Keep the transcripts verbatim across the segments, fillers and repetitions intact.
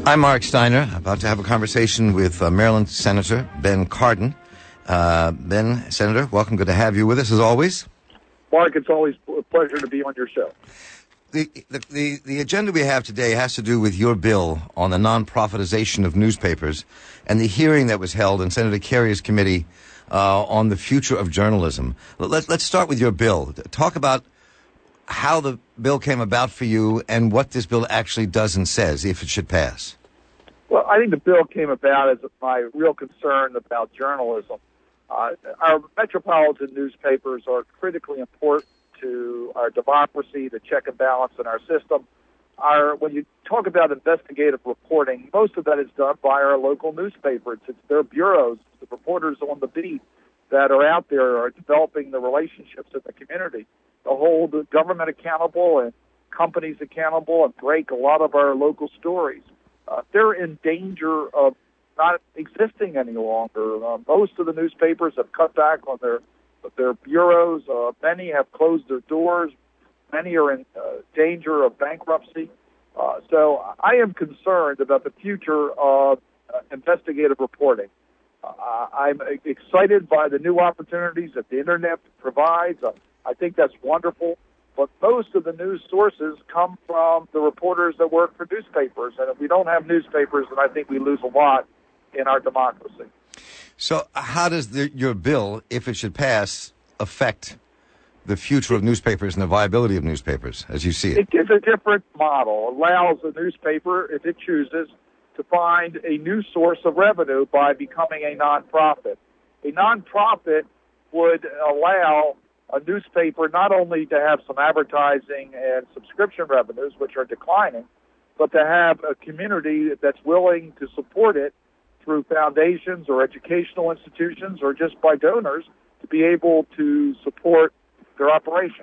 I'm Mark Steiner, about to have a conversation with uh, Maryland Senator Ben Cardin. Uh, Ben, Senator, welcome. Good to have you with us, as always. Mark, it's always a pleasure to be on your show. The, the, the, the agenda we have today has to do with your bill on the non-profitization of newspapers and the hearing that was held in Senator Kerry's committee uh, on the future of journalism. Let, let's start with your bill. Talk about how the bill came about for you and what this bill actually does and says, if it should pass. Well, I think the bill came about as my real concern about journalism. Uh, our metropolitan newspapers are critically important to our democracy, the check and balance in our system. Our, when you talk about investigative reporting, most of that is done by our local newspapers. It's their bureaus, the reporters on the beat that are out there are developing the relationships in the community to hold the government accountable and companies accountable and break a lot of our local stories. Uh, they're in danger of not existing any longer. Uh, most of the newspapers have cut back on their their bureaus. Uh, many have closed their doors. Many are in uh, danger of bankruptcy. Uh, so I am concerned about the future of uh, investigative reporting. Uh, I'm excited by the new opportunities that the Internet provides. Uh, I think that's wonderful. But most of the news sources come from the reporters that work for newspapers. And if we don't have newspapers, then I think we lose a lot in our democracy. So how does the, your bill, if it should pass, affect the future of newspapers and the viability of newspapers, as you see it? It gives a different model, allows a newspaper, if it chooses, to find a new source of revenue by becoming a nonprofit. A nonprofit would allow a newspaper not only to have some advertising and subscription revenues, which are declining, but to have a community that's willing to support it through foundations or educational institutions or just by donors to be able to support their operations.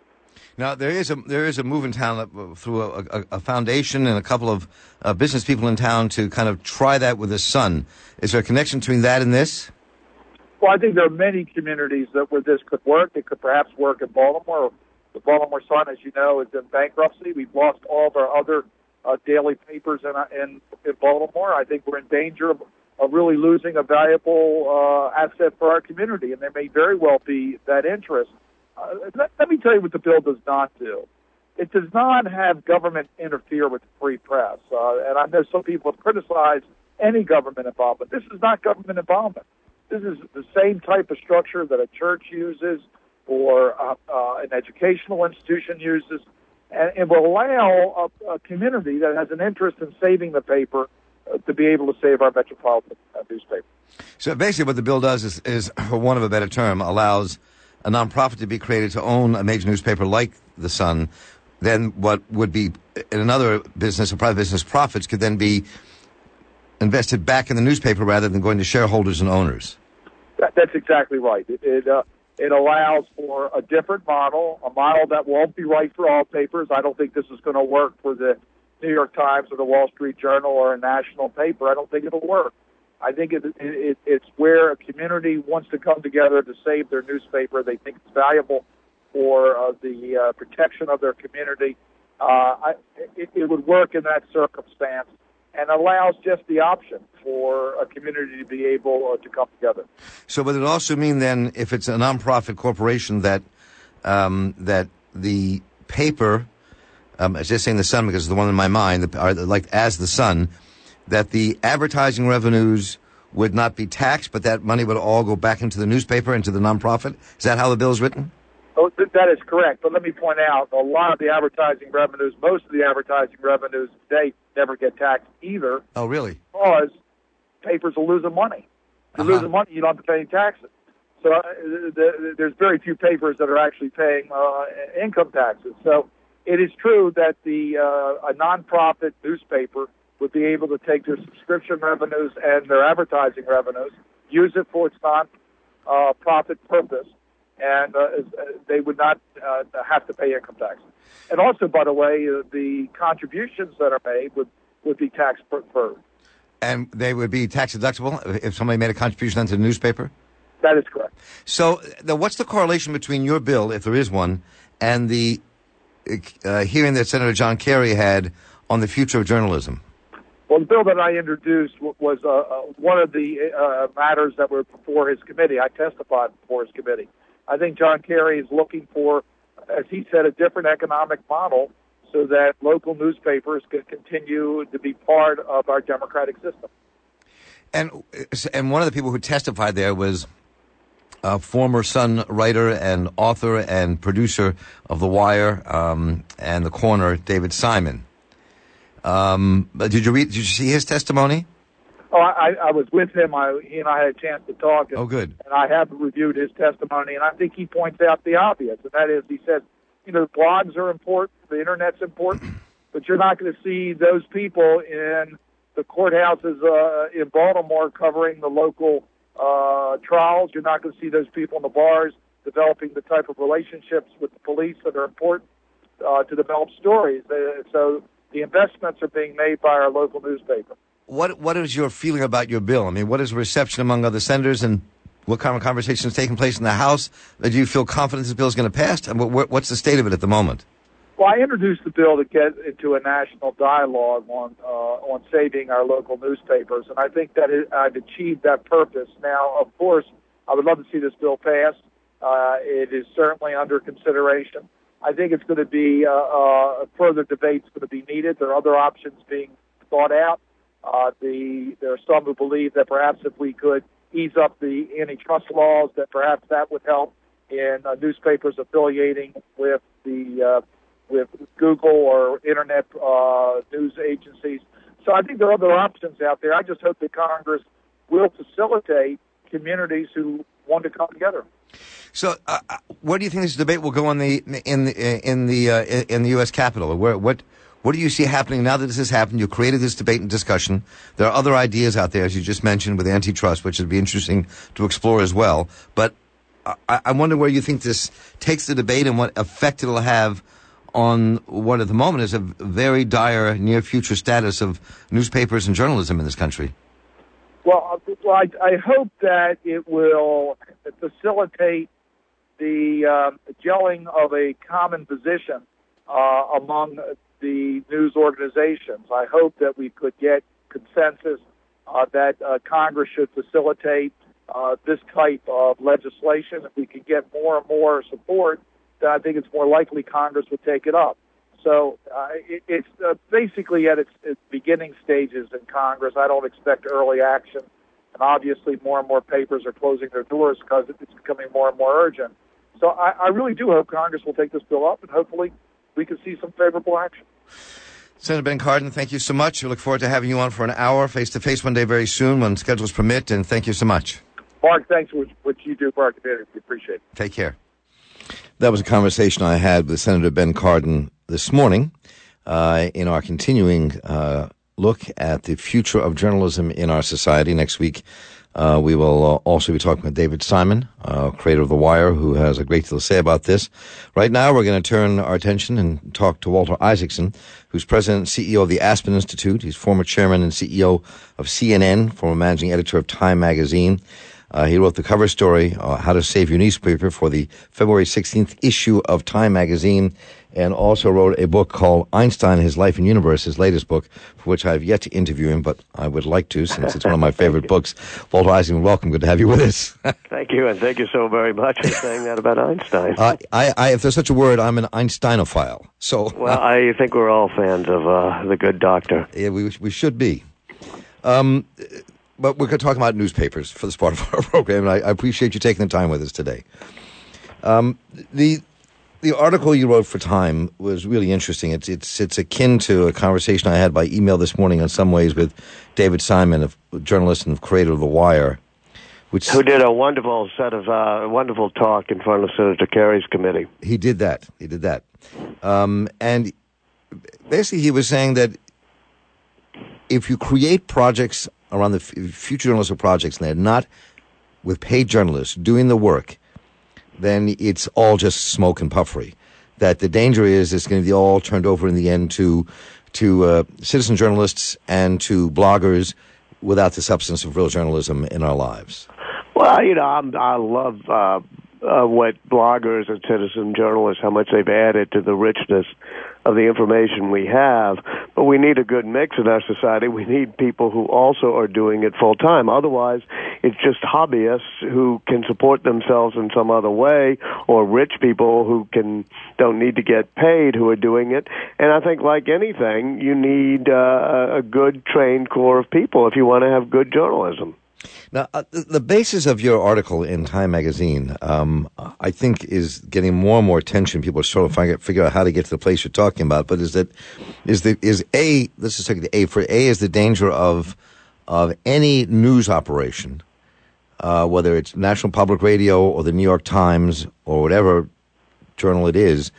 Now, there is a there is a move in town uh, through a, a, a foundation and a couple of uh, business people in town to kind of try that with the Sun. Is there a connection between that and this? Well, I think there are many communities that where this could work. It could perhaps work in Baltimore. The Baltimore Sun, as you know, is in bankruptcy. We've lost all of our other uh, daily papers in, in in Baltimore. I think we're in danger of, of really losing a valuable uh, asset for our community, and there may very well be that interest. Uh, let, let me tell you what the bill does not do. It does not have government interfere with the free press. Uh, and I know some people have criticized any government involvement. This is not government involvement. This is the same type of structure that a church uses or uh, uh, an educational institution uses. And it will allow a, a community that has an interest in saving the paper uh, to be able to save our metropolitan uh, newspaper. So basically what the bill does is, is, for want of a better term, allows a nonprofit to be created to own a major newspaper like The Sun. Then what would be in another business, a private business, profits could then be invested back in the newspaper rather than going to shareholders and owners. That, that's exactly right. It it, uh, it allows for a different model, a model that won't be right for all papers. I don't think this is going to work for the New York Times or the Wall Street Journal or a national paper. I don't think it'll work. I think it, it, it's where a community wants to come together to save their newspaper. They think it's valuable for uh, the uh, protection of their community. Uh, I, it, it would work in that circumstance and allows just the option for a community to be able uh, to come together. So would it also mean then, if it's a nonprofit corporation, that um, that the paper, um, I was just saying The Sun because it's the one in my mind, the, are like as The Sun, that the advertising revenues would not be taxed, but that money would all go back into the newspaper, into the nonprofit? Is that how the bill is written? Oh, that is correct. But let me point out, a lot of the advertising revenues, most of the advertising revenues today never get taxed either. Oh, really? Because papers are losing money. You're uh-huh. losing money, you don't have to pay any taxes. So uh, the, the, there's very few papers that are actually paying uh, income taxes. So it is true that the uh, a nonprofit newspaper would be able to take their subscription revenues and their advertising revenues, use it for its non-profit uh, purpose, and uh, they would not uh, have to pay income taxes. And also, by the way, uh, the contributions that are made would, would be tax deferred. And they would be tax deductible if somebody made a contribution to the newspaper? That is correct. So the, what's the correlation between your bill, if there is one, and the uh, hearing that Senator John Kerry had on the future of journalism? Well, the bill that I introduced w- was uh, uh, one of the uh, matters that were before his committee. I testified before his committee. I think John Kerry is looking for, as he said, a different economic model so that local newspapers can continue to be part of our democratic system. And and one of the people who testified there was a former Sun writer and author and producer of The Wire um, and The Corner, David Simon. Um, but did you read? Did you see his testimony? Oh, I, I was with him. I, he and I had a chance to talk. And, oh, good. And I have reviewed his testimony, and I think he points out the obvious, and that is, he says, you know, blogs are important, the internet's important, but you're not going to see those people in the courthouses uh, in Baltimore covering the local uh, trials. You're not going to see those people in the bars developing the type of relationships with the police that are important uh, to develop stories. Uh, so the investments are being made by our local newspaper. What What is your feeling about your bill? I mean, what is the reception among other senators, and what kind of conversation is taking place in the House? Do you feel confident this bill is going to pass? And what, what's the state of it at the moment? Well, I introduced the bill to get into a national dialogue on uh, on saving our local newspapers, and I think that it, I've achieved that purpose. Now, of course, I would love to see this bill pass. Uh, it is certainly under consideration. I think it's going to be uh, uh, further debates going to be needed. There are other options being thought out. Uh, the there are some who believe that perhaps if we could ease up the antitrust laws, that perhaps that would help in uh, newspapers affiliating with the uh, with Google or internet uh, news agencies. So I think there are other options out there. I just hope that Congress will facilitate communities who want to come together. So, uh, where do you think this debate will go in the in the in the uh, in the U S Capitol? Where what? What do you see happening now that this has happened? You created this debate and discussion. There are other ideas out there, as you just mentioned, with antitrust, which would be interesting to explore as well. But I, I wonder where you think this takes the debate and what effect it'll have on what at the moment is a very dire near-future status of newspapers and journalism in this country. Well, I, I hope that it will facilitate the uh, gelling of a common position uh, among the news organizations. I hope that we could get consensus uh, that uh, Congress should facilitate uh, this type of legislation. If we can get more and more support, then I think it's more likely Congress would take it up. So uh, it, it's uh, basically at its, its beginning stages in Congress. I don't expect early action. And obviously more and more papers are closing their doors because it's becoming more and more urgent. So I, I really do hope Congress will take this bill up, and hopefully we can see some favorable action. Senator Ben Cardin, thank you so much. We look forward to having you on for an hour face-to-face one day very soon when schedules permit, and thank you so much. Mark, thanks for what you do for our community. We appreciate it. Take care. That was a conversation I had with Senator Ben Cardin this morning uh, in our continuing uh, look at the future of journalism in our society. Next week, Uh, we will uh, also be talking with David Simon, uh, creator of The Wire, who has a great deal to say about this. Right now, we're going to turn our attention and talk to Walter Isaacson, who's president and C E O of the Aspen Institute. He's former chairman and C E O of C N N, former managing editor of Time magazine. Uh, he wrote the cover story, uh, How to Save Your Newspaper, for the February sixteenth issue of Time magazine, and also wrote a book called Einstein, His Life and Universe, his latest book, for which I have yet to interview him, but I would like to, since it's one of my favorite books. Walter Isaacson, welcome. Good to have you with us. Thank you, and thank you so very much for saying that about Einstein. Uh, I, I, if there's such a word, I'm an Einsteinophile. So, well, I think we're all fans of uh, the good doctor. Yeah, we, we should be. Um, but we're going to talk about newspapers for this part of our program, and I, I appreciate you taking the time with us today. Um, the... The article you wrote for Time was really interesting. It's it's it's akin to a conversation I had by email this morning in some ways with David Simon, a journalist and creator of The Wire, which who did a wonderful set of uh, wonderful talk in front of Senator Kerry's committee. He did that. He did that, um, and basically he was saying that if you create projects around the f- future journalism projects and they're not with paid journalists doing the work, then it's all just smoke and puffery. That the danger is it's going to be all turned over in the end to to uh, citizen journalists and to bloggers without the substance of real journalism in our lives. Well, you know, I'm, I love uh, uh, what bloggers and citizen journalists, how much they've added to the richness of the information we have. But we need a good mix in our society. We need people who also are doing it full time. Otherwise, it's just hobbyists who can support themselves in some other way, or rich people who can don't need to get paid who are doing it. And I think, like anything, you need uh, a good trained core of people if you want to have good journalism. Now, uh, the, the basis of your article in Time Magazine, um, I think, is getting more and more attention. People are trying to figure, figure out how to get to the place you're talking about. But is that is the is a this is the A for A is the danger of of any news operation, uh, whether it's National Public Radio or the New York Times or whatever journal it is,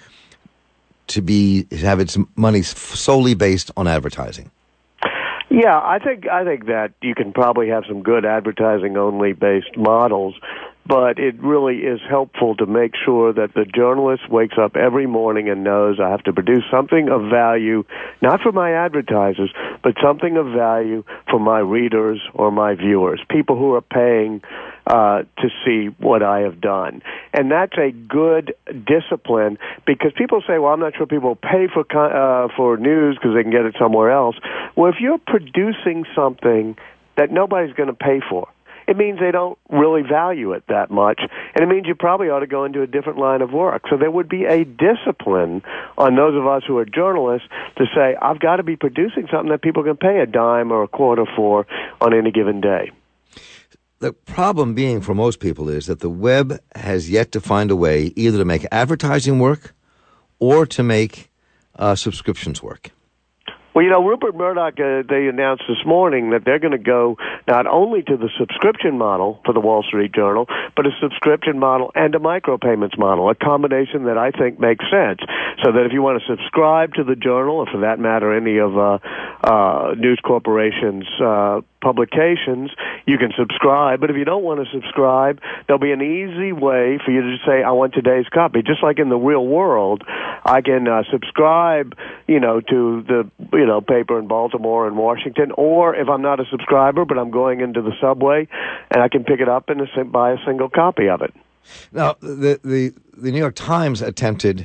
to be have its money solely based on advertising. Yeah, I think I think that you can probably have some good advertising-only based models, but it really is helpful to make sure that the journalist wakes up every morning and knows I have to produce something of value, not for my advertisers, but something of value for my readers or my viewers, people who are paying uh, to see what I have done. And that's a good discipline, because people say, well, I'm not sure people pay for uh, for news because they can get it somewhere else. Well, if you're producing something that nobody's going to pay for, it means they don't really value it that much, and it means you probably ought to go into a different line of work. So there would be a discipline on those of us who are journalists to say, I've got to be producing something that people can pay a dime or a quarter for on any given day. The problem being for most people is that the web has yet to find a way either to make advertising work or to make uh, subscriptions work. Well, you know, Rupert Murdoch, uh, they announced this morning that they're going to go not only to the subscription model for the Wall Street Journal, but a subscription model and a micropayments model, a combination that I think makes sense. So that if you want to subscribe to the Journal, or for that matter, any of uh, uh, News Corporation's uh, publications, you can subscribe. But if you don't want to subscribe, there'll be an easy way for you to just say, I want today's copy. Just like in the real world, I can uh, subscribe, you know, to the, you know, paper in Baltimore and Washington, or if I'm not a subscriber, but I'm going into the subway, and I can pick it up and buy a single copy of it. Now, the, the, the New York Times attempted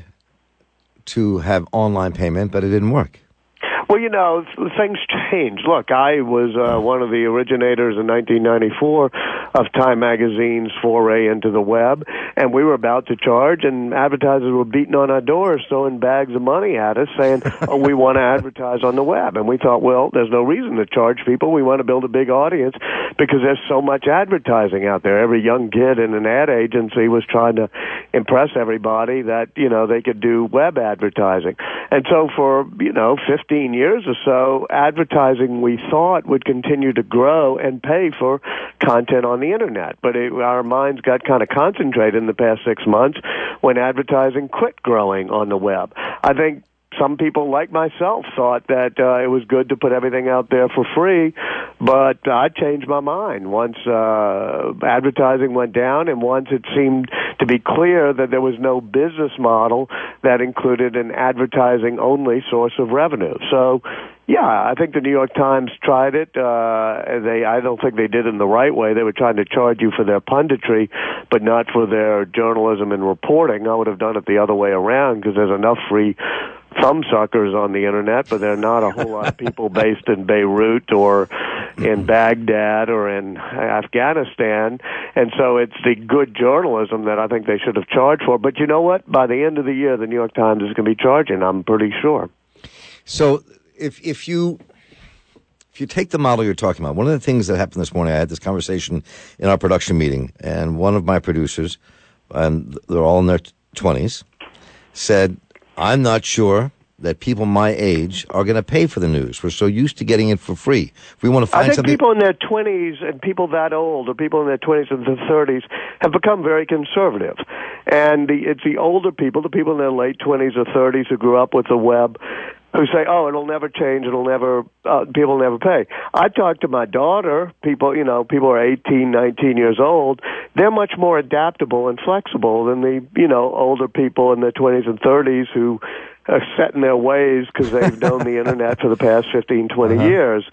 to have online payment, but it didn't work. Well, you know, things change. Look, I was uh, one of the originators in nineteen ninety-four of Time Magazine's foray into the web, and we were about to charge, and advertisers were beating on our doors, throwing bags of money at us, saying, oh, we want to advertise on the web. And we thought, well, there's no reason to charge people. We want to build a big audience because there's so much advertising out there. Every young kid in an ad agency was trying to impress everybody that, you know, they could do web advertising. And so for, you know, fifteen years or so, advertising we thought would continue to grow and pay for content on the internet. But it, our minds got kind of concentrated in the past six months when advertising quit growing on the web. I think some people like myself thought that uh, it was good to put everything out there for free, but I changed my mind once uh, advertising went down and once it seemed to be clear that there was no business model that included an advertising-only source of revenue. So, yeah, I think the New York Times tried it. Uh, they, I don't think they did it in the right way. They were trying to charge you for their punditry, but not for their journalism and reporting. I would have done it the other way around because there's enough free thumbsuckers on the internet, but there are not a whole lot of people based in Beirut or in Baghdad or in Afghanistan. And so it's the good journalism that I think they should have charged for. But you know what? By the end of the year, the New York Times is going to be charging, I'm pretty sure. So if if you if you take the model you're talking about, one of the things that happened this morning, I had this conversation in our production meeting, and one of my producers, and they're all in their twenties, said, I'm not sure that people my age are going to pay for the news. We're so used to getting it for free. If we want to find I think something... people in their twenties and people that old, or people in their twenties and their thirties, have become very conservative. And the, it's the older people, the people in their late twenties or thirties who grew up with the web, who say, oh, it'll never change, it'll never, uh, people never pay. I talk to my daughter, people, you know, people are eighteen, nineteen years old. They're much more adaptable and flexible than the, you know, older people in their twenties and thirties who are set in their ways because they've known the internet for the past fifteen, twenty uh-huh. years.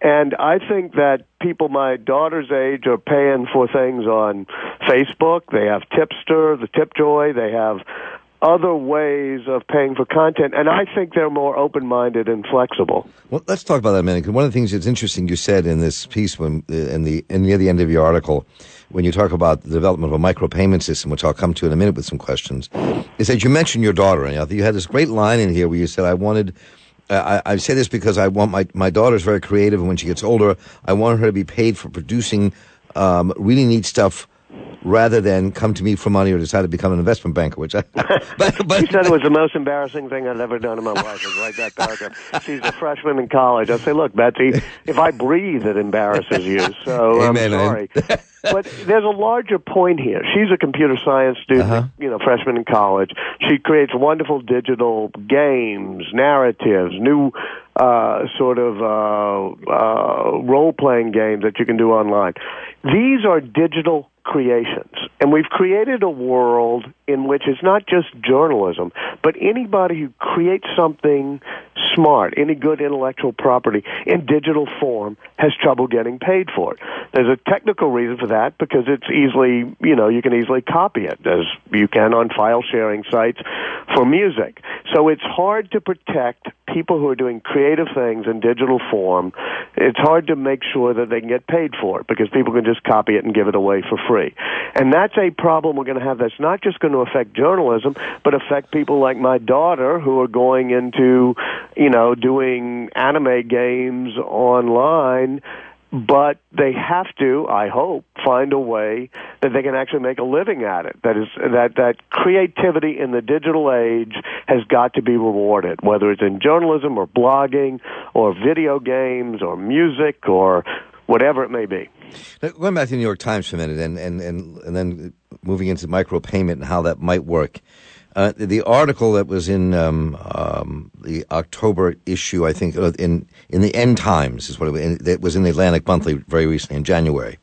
And I think that people my daughter's age are paying for things on Facebook. They have Tipster, the Tipjoy. They have other ways of paying for content, and I think they're more open-minded and flexible. Well, let's talk about that a minute, because one of the things that's interesting you said in this piece, when in the in near the end of your article, when you talk about the development of a micropayment system, which I'll come to in a minute with some questions, is that you mentioned your daughter, and I think you had this great line in here where you said, I wanted... Uh, I, I say this because I want my, my daughter's very creative, and when she gets older, I want her to be paid for producing um, really neat stuff rather than come to me for money or decide to become an investment banker, which I... but, but, she said it was the most embarrassing thing I'd ever done in my life, was write that paragraph. She's a freshman in college. I say, look, Betsy, if I breathe, it embarrasses you, so Amen, I'm sorry. But there's a larger point here. She's a computer science student, uh-huh. you know, freshman in college. She creates wonderful digital games, narratives, new uh, sort of uh, uh, role-playing games that you can do online. These are digital creations, and we've created a world in which it's not just journalism, but anybody who creates something smart, any good intellectual property in digital form has trouble getting paid for it. There's a technical reason for that, because it's easily, you know, you can easily copy it, as you can on file sharing sites for music. So it's hard to protect people who are doing creative things in digital form. It's hard to make sure that they can get paid for it, because people can just copy it and give it away for free. And that's a problem we're going to have that's not just going to affect journalism, but affect people like my daughter, who are going into, you know, doing anime games online. But they have to, I hope, find a way that they can actually make a living at it. That is, that, that creativity in the digital age has got to be rewarded, whether it's in journalism or blogging or video games or music or whatever it may be. Now, going back to the New York Times for a minute, and, and, and, and then moving into micropayment and how that might work. Uh, the article that was in um, um, the October issue, I think, uh, in in the End Times is what it was. In, it was in the Atlantic Monthly very recently in January.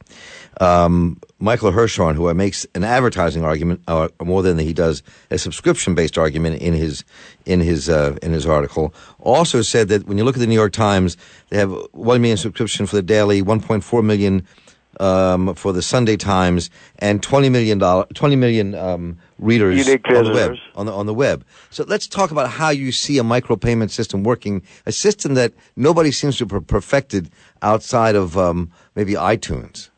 Um, Michael Hirshhorn, who makes an advertising argument, uh, more than he does a subscription-based argument in his in his uh, in his article, also said that when you look at the New York Times, they have one million subscription for the daily, one point four million. Um, for the Sunday Times, and twenty million dollars, twenty million um, readers on the web. On the on the web. So let's talk about how you see a micropayment system working, a system that nobody seems to have perfected outside of um, maybe iTunes.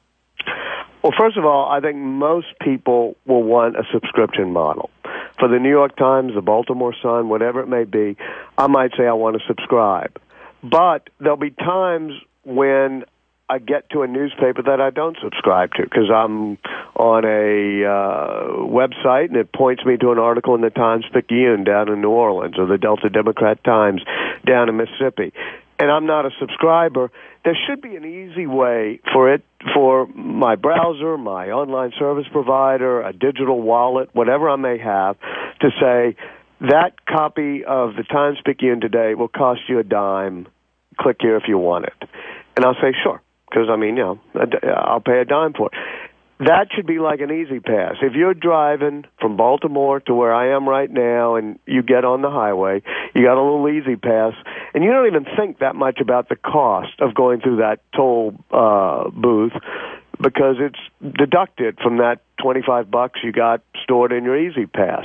Well, first of all, I think most people will want a subscription model. For the New York Times, the Baltimore Sun, whatever it may be, I might say I want to subscribe. But there'll be times when I get to a newspaper that I don't subscribe to, because I'm on a uh, website and it points me to an article in the Times-Picayune down in New Orleans, or the Delta Democrat Times down in Mississippi, and I'm not a subscriber. There should be an easy way for it, for my browser, my online service provider, a digital wallet, whatever I may have, to say that copy of the Times-Picayune today will cost you a dime. Click here if you want it. And I'll say, sure. Because, I mean, you know, I'll pay a dime for it. That should be like an easy pass. If you're driving from Baltimore to where I am right now and you get on the highway, you got a little easy pass, and you don't even think that much about the cost of going through that toll uh, booth, because it's deducted from that twenty-five bucks you got stored in your Easy Pass.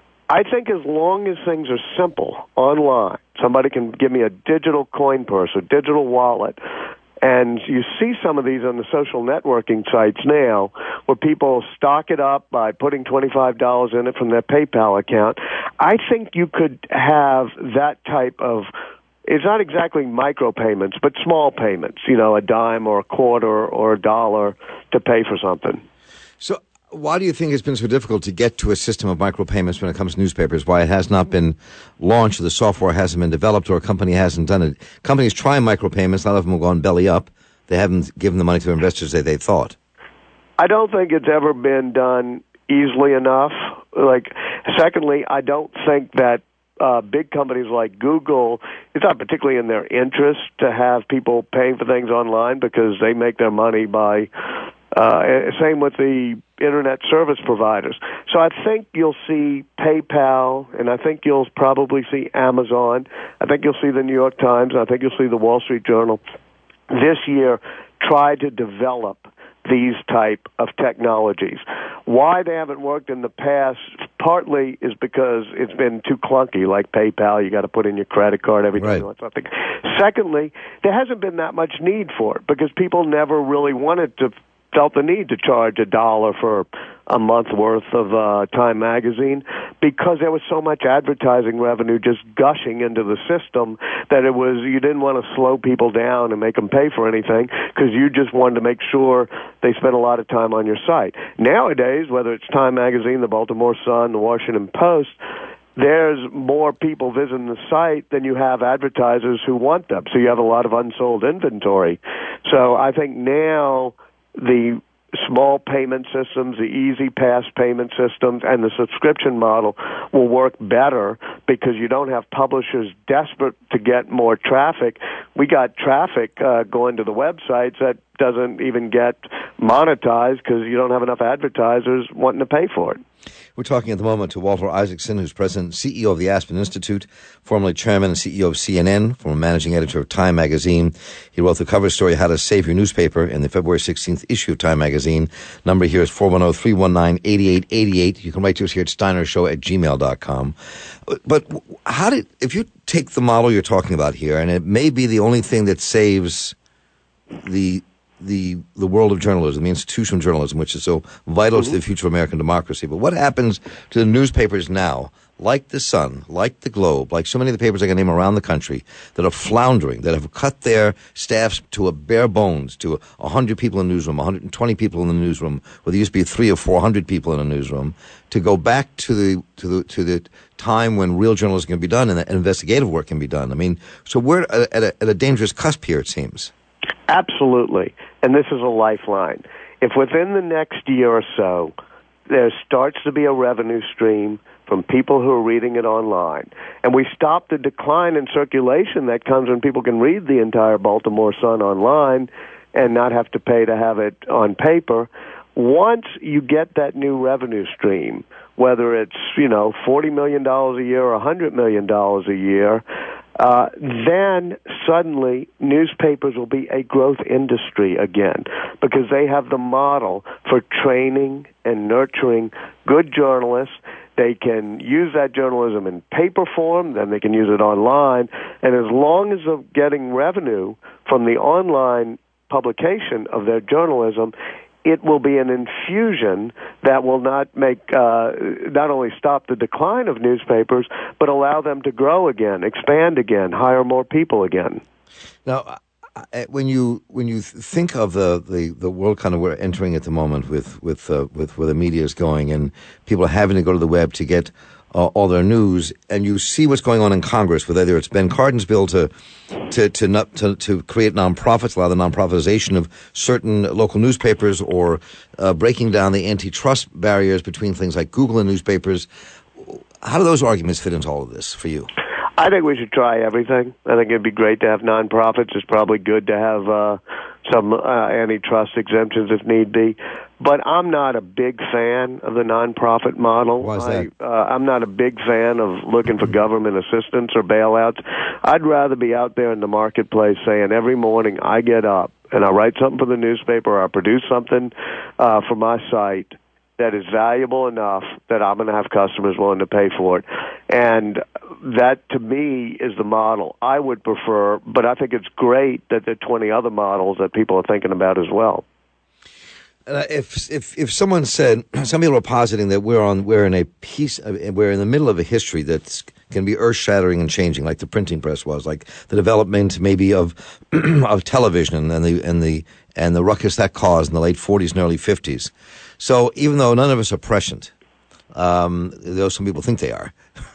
I think as long as things are simple online, somebody can give me a digital coin purse or digital wallet. And you see some of these on the social networking sites now where people stock it up by putting twenty-five dollars in it from their PayPal account. I think you could have that type of, it's not exactly micropayments, but small payments, you know, a dime or a quarter or a dollar to pay for something. So why do you think it's been so difficult to get to a system of micropayments when it comes to newspapers? Why it has not been launched, or the software hasn't been developed, or a company hasn't done it? Companies try micropayments. A lot of them have gone belly up. They haven't given the money to investors that they thought. I don't think it's ever been done easily enough. Like, secondly, I don't think that uh, big companies like Google, it's not particularly in their interest to have people paying for things online, because they make their money by... Uh, same with the internet service providers. So I think you'll see PayPal, and I think you'll probably see Amazon. I think you'll see the New York Times, and I think you'll see the Wall Street Journal this year try to develop these type of technologies. Why they haven't worked in the past partly is because it's been too clunky, like PayPal. You got to put in your credit card every time right. you want something. Secondly, there hasn't been that much need for it because people never really wanted to felt the need to charge a dollar for a month worth of uh, Time magazine because there was so much advertising revenue just gushing into the system that it was you didn't want to slow people down and make them pay for anything because you just wanted to make sure they spent a lot of time on your site. Nowadays, whether it's Time magazine, the Baltimore Sun, the Washington Post, there's more people visiting the site than you have advertisers who want them. So you have a lot of unsold inventory. So I think now the small payment systems, the easy pass payment systems, and the subscription model will work better because you don't have publishers desperate to get more traffic. We got traffic uh, going to the websites that doesn't even get monetized because you don't have enough advertisers wanting to pay for it. We're talking at the moment to Walter Isaacson, who's president and C E O of the Aspen Institute, formerly chairman and C E O of C N N, former managing editor of Time magazine. He wrote the cover story, How to Save Your Newspaper, in the February sixteenth issue of Time magazine. Number here is four one zero, three one nine, eight eight eight eight. You can write to us here at steinershow at gmail dot com. But how did, if you take the model you're talking about here, and it may be the only thing that saves the the the world of journalism, the institution of journalism, which is so vital mm-hmm. to the future of American democracy. But what happens to the newspapers now, like the Sun, like the Globe, like so many of the papers I can name around the country, that are floundering, that have cut their staffs to a bare bones, to one hundred people in the newsroom, one hundred twenty people in the newsroom, where there used to be three or four hundred people in a newsroom, to go back to the to the to the time when real journalism can be done and investigative work can be done. I mean, so we're at a, at a dangerous cusp here, it seems. Absolutely. And this is a lifeline. If within the next year or so there starts to be a revenue stream from people who are reading it online, and we stop the decline in circulation that comes when people can read the entire Baltimore Sun online and not have to pay to have it on paper, once you get that new revenue stream, whether it's, you know, forty million dollars a year or one hundred million dollars a year, Uh, then suddenly newspapers will be a growth industry again because they have the model for training and nurturing good journalists. They can use that journalism in paper form, then they can use it online, and as long as they're getting revenue from the online publication of their journalism, it will be an infusion that will not make, uh, not only stop the decline of newspapers, but allow them to grow again, expand again, hire more people again. Now, when you when you think of the, the, the world kind of we're entering at the moment with with uh, with where the media is going and people are having to go to the web to get uh, all their news, and you see what's going on in Congress, with either it's Ben Cardin's bill to to to, not, to to create nonprofits, allow the nonprofitization of certain local newspapers, or uh, breaking down the antitrust barriers between things like Google and newspapers. How do those arguments fit into all of this for you? I think we should try everything. I think it'd be great to have nonprofits. It's probably good to have uh, some uh, antitrust exemptions if need be. But I'm not a big fan of the nonprofit model. Why is that? I, uh, I'm not a big fan of looking for government assistance or bailouts. I'd rather be out there in the marketplace saying every morning I get up and I write something for the newspaper or I produce something uh, for my site that is valuable enough that I'm going to have customers willing to pay for it. And that, to me, is the model I would prefer, but I think it's great that there are twenty other models that people are thinking about as well. Uh, if if if someone said, some people are positing that we're on we're in a piece we're in the middle of a history that can be earth shattering and changing, like the printing press was, like the development maybe of of television and the and the and the ruckus that caused in the late forties and early fifties. So even though none of us are prescient, um, though some people think they are,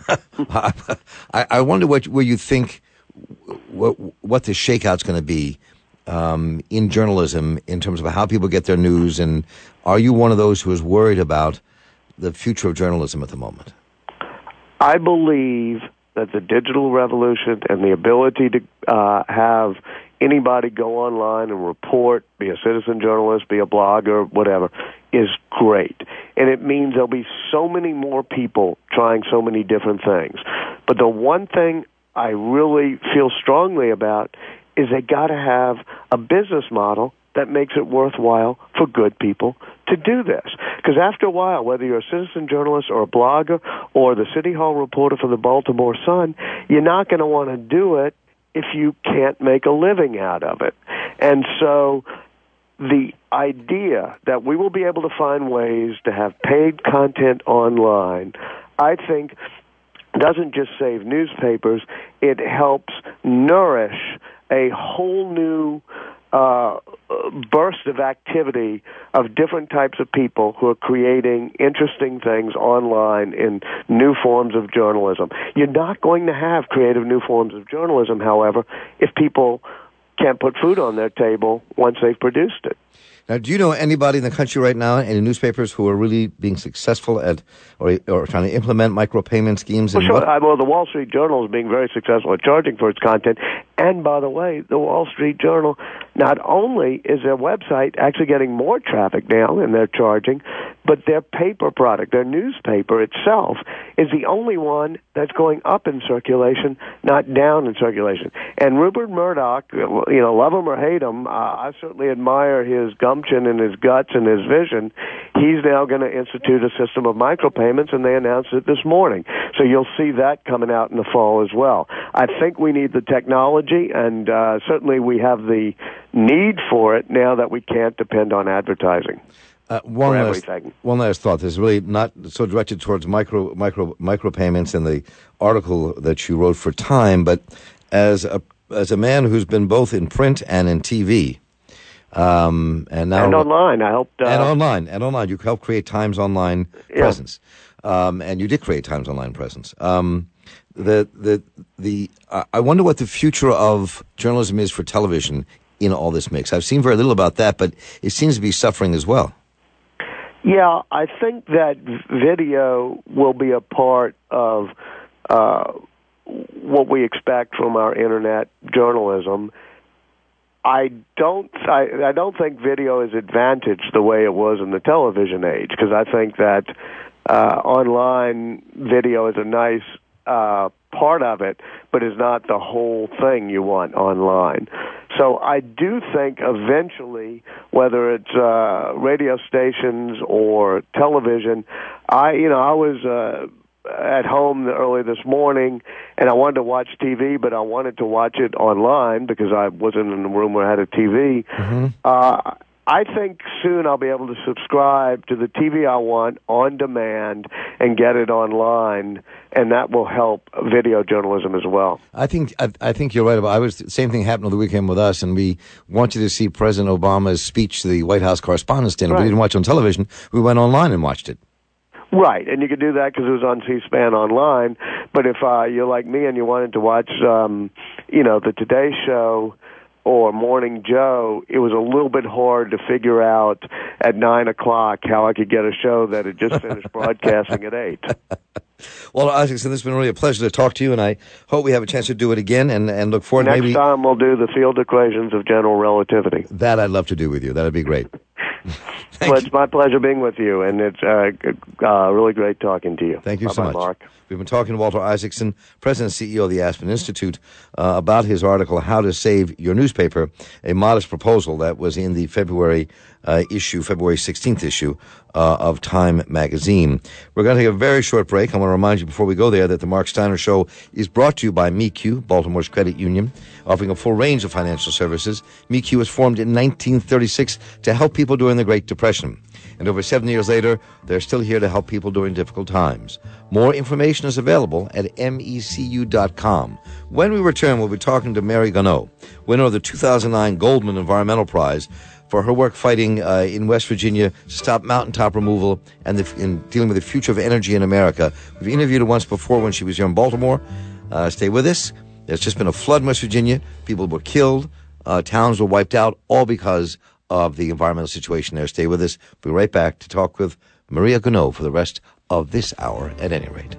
I, I wonder what where you think what what the shakeout's going to be um, in journalism in terms of how people get their news, and are you one of those who is worried about the future of journalism at the moment? I believe that the digital revolution and the ability to uh, have anybody go online and report, be a citizen journalist, be a blogger, whatever, is great. And it means there'll be so many more people trying so many different things. But the one thing I really feel strongly about is they got to have a business model that makes it worthwhile for good people to do this. Because after a while, whether you're a citizen journalist or a blogger or the City Hall reporter for the Baltimore Sun, you're not going to want to do it if you can't make a living out of it. And so the idea that we will be able to find ways to have paid content online, I think, doesn't just save newspapers, it helps nourish a whole new uh, burst of activity of different types of people who are creating interesting things online in new forms of journalism. You're not going to have creative new forms of journalism, however, if people can't put food on their table once they've produced it. Now, do you know anybody in the country right now, any newspapers who are really being successful at or, or trying to implement micropayment schemes? Well, and sure. what? I, well, the Wall Street Journal is being very successful at charging for its content. And, by the way, the Wall Street Journal, not only is their website actually getting more traffic now, and they're charging, but their paper product, their newspaper itself, is the only one that's going up in circulation, not down in circulation. And Rupert Murdoch, you know, love him or hate him, uh, I certainly admire his gumption and his guts and his vision. He's now going to institute a system of micropayments, and they announced it this morning. So you'll see that coming out in the fall as well. I think we need the technology, and uh, certainly we have the need for it now that we can't depend on advertising. Uh, one, for last, everything. one last thought. This is really not so directed towards micro micro micropayments in the article that you wrote for Time, but as a as a man who's been both in print and in T V, um, and now and online. I helped uh, and online and online. You helped create Time's online yeah. presence, um, and you did create Time's online presence. Um, the the the uh, I wonder what the future of journalism is for television in all this mix. I've seen very little about that, but it seems to be suffering as well. Yeah, I think that video will be a part of uh, what we expect from our internet journalism. I don't. I, I don't think video is advantaged the way it was in the television age, because I think that uh, online video is a nice uh, part of it, but is not the whole thing you want online. So I do think eventually, whether it's uh, radio stations or television, I you know I was uh, at home early this morning and I wanted to watch T V, but I wanted to watch it online because I wasn't in the room where I had a T V. Mm-hmm. Uh, I think soon I'll be able to subscribe to the T V I want on demand and get it online, and that will help video journalism as well. I think I, I think you're right about. I was the same thing happened over the weekend with us, and we wanted to see President Obama's speech to the White House Correspondents' Dinner. Right. We didn't watch it on television. We went online and watched it. Right, and you could do that because it was on C-SPAN online. But if uh, you're like me and you wanted to watch, um, you know, the Today Show or Morning Joe, it was a little bit hard to figure out at nine o'clock how I could get a show that had just finished broadcasting at eight. Well, Isaacson, this has been really a pleasure to talk to you, and I hope we have a chance to do it again and, and look forward Next maybe... Next time we'll do the field equations of general relativity. That I'd love to do with you. That would be great. Well, it's my pleasure being with you, and it's uh, uh, really great talking to you. Thank you Bye-bye, so much. Mark. We've been talking to Walter Isaacson, President and C E O of the Aspen Institute, uh, about his article, How to Save Your Newspaper, a modest proposal that was in the February uh, issue, February sixteenth issue uh, of Time magazine. We're going to take a very short break. I want to remind you before we go there that the Mark Steiner Show is brought to you by M E Q, Baltimore's credit union, offering a full range of financial services. M E Q was formed in nineteen thirty-six to help people during the Great Depression. And over seven years later, they're still here to help people during difficult times. More information is available at M E C U dot com. When we return, we'll be talking to Mary Gonneau, winner of the two thousand nine Goldman Environmental Prize, for her work fighting uh, in West Virginia to stop mountaintop removal and the, in dealing with the future of energy in America. We've interviewed her once before when she was here in Baltimore. Uh, stay with us. There's just been a flood in West Virginia. People were killed. Uh, towns were wiped out, all because of the environmental situation there. Stay with us. We'll be right back to talk with Maria Gonneau for the rest of this hour at any rate.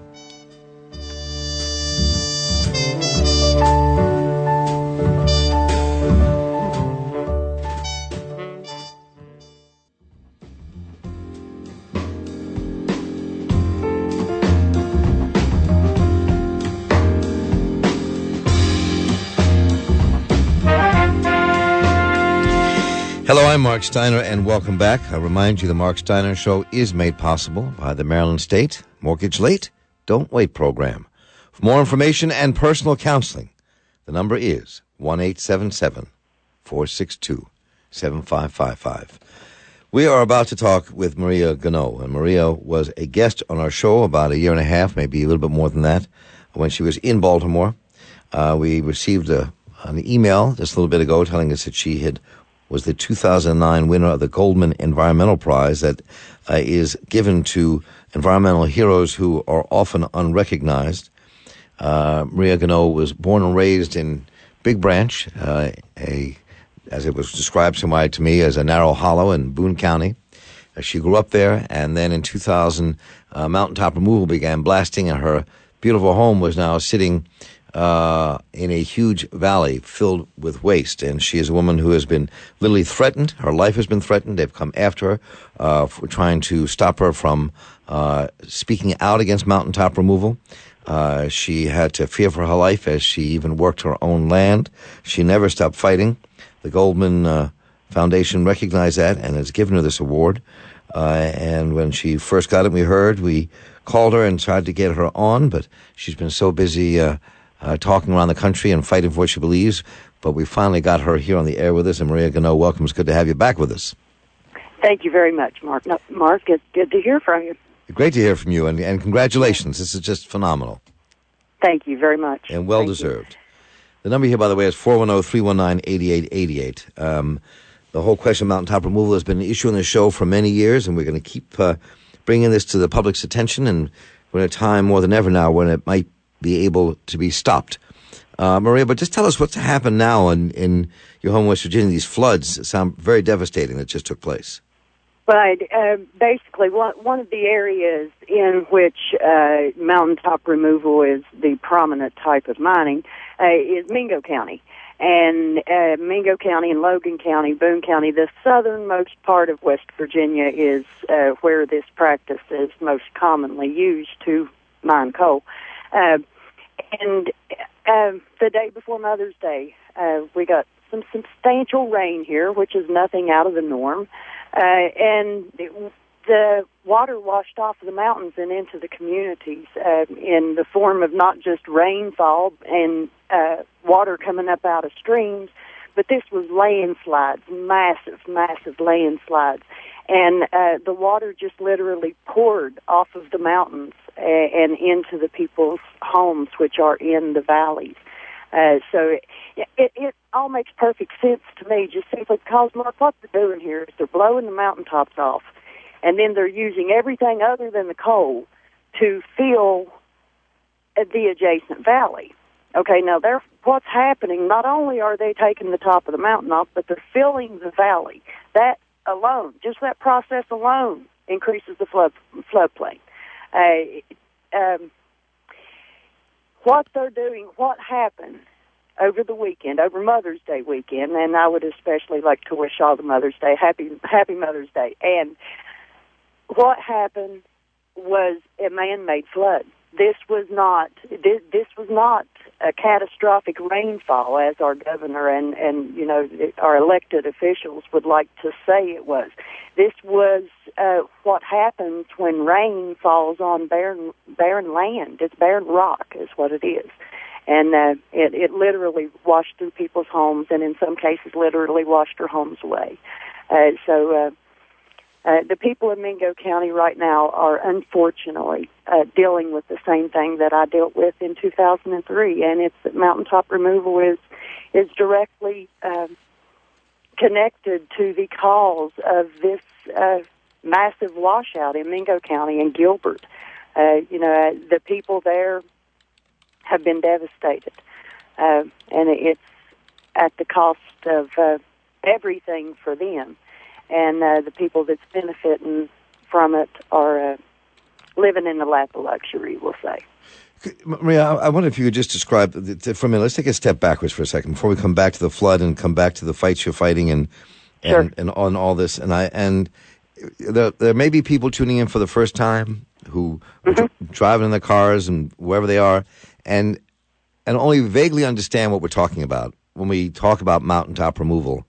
Hello, I'm Mark Steiner, and welcome back. I remind you the Mark Steiner Show is made possible by the Maryland State Mortgage Late, Don't Wait program. For more information and personal counseling, the number is one eight seven seven, four six two, seven five five five. We are about to talk with Maria Gano, and Maria was a guest on our show about a year and a half, maybe a little bit more than that, when she was in Baltimore. Uh, we received a, an email just a little bit ago telling us that she had was the two thousand nine winner of the Goldman Environmental Prize that uh, is given to environmental heroes who are often unrecognized. Uh, Maria Gano was born and raised in Big Branch, uh, a as it was described somewhere to me as a narrow hollow in Boone County. Uh, she grew up there, and then in two thousand, uh, mountaintop removal began blasting, and her beautiful home was now sitting Uh, in a huge valley filled with waste. And she is a woman who has been literally threatened. Her life has been threatened. They've come after her uh, for trying to stop her from uh, speaking out against mountaintop removal. Uh, she had to fear for her life as she even worked her own land. She never stopped fighting. The Goldman uh, Foundation recognized that and has given her this award. Uh, and when she first got it, we heard, we called her and tried to get her on, but she's been so busy uh, Uh, talking around the country and fighting for what she believes. But we finally got her here on the air with us. And Maria Gano, welcome. It's good to have you back with us. Thank you very much, Mark. No, Mark, it's good to hear from you. Great to hear from you, and, and congratulations. This is just phenomenal. Thank you very much. And well-deserved. The number here, by the way, is four one zero, three one nine, eight eight eight eight. Um, the whole question of mountaintop removal has been an issue in the show for many years, and we're going to keep uh, bringing this to the public's attention. And we're in a time more than ever now when it might be able to be stopped. Uh, Maria, but just tell us what's happened now in, in your home, West Virginia. These floods sound very devastating that just took place. Right. Uh, basically, one, one of the areas in which uh, mountaintop removal is the prominent type of mining uh, is Mingo County. And uh, Mingo County and Logan County, Boone County, the southernmost part of West Virginia is uh, where this practice is most commonly used to mine coal. Uh, And uh, the day before Mother's Day, uh, we got some substantial rain here, which is nothing out of the norm. Uh, and the water washed off the mountains and into the communities uh, in the form of not just rainfall and uh, water coming up out of streams, but this was landslides, massive, massive landslides. And uh, the water just literally poured off of the mountains uh, and into the people's homes, which are in the valleys. Uh, so it, it, it all makes perfect sense to me, just simply because, Mark, what they're doing here is they're blowing the mountaintops off, and then they're using everything other than the coal to fill uh, the adjacent valley. Okay, now they're, what's happening, not only are they taking the top of the mountain off, but they're filling the valley. That alone, just that process alone, increases the flood floodplain. Uh, um, what they're doing, what happened over the weekend, over Mother's Day weekend, and I would especially like to wish all the Mother's Day happy Happy Mother's Day. And what happened was a man-made flood. This was not this, this was not a catastrophic rainfall, as our governor and, and you know our elected officials would like to say it was. This was uh, what happens when rain falls on barren barren land. It's barren rock, is what it is, and uh, it, it literally washed through people's homes, and in some cases, literally washed their homes away. Uh, so. Uh, Uh, the people in Mingo County right now are unfortunately uh, dealing with the same thing that I dealt with in two thousand three, and it's that mountaintop removal is is directly uh, connected to the cause of this uh, massive washout in Mingo County and Gilbert. Uh, you know, the people there have been devastated, uh, and it's at the cost of uh, everything for them. And uh, the people that's benefiting from it are uh, living in the lap of luxury, we'll say. Maria, I wonder if you could just describe, for a minute, let's take a step backwards for a second before we come back to the flood and come back to the fights you're fighting and and, sure. and on all this. And I and there, there may be people tuning in for the first time who mm-hmm. are driving in their cars and wherever they are and and only vaguely understand what we're talking about when we talk about mountaintop removal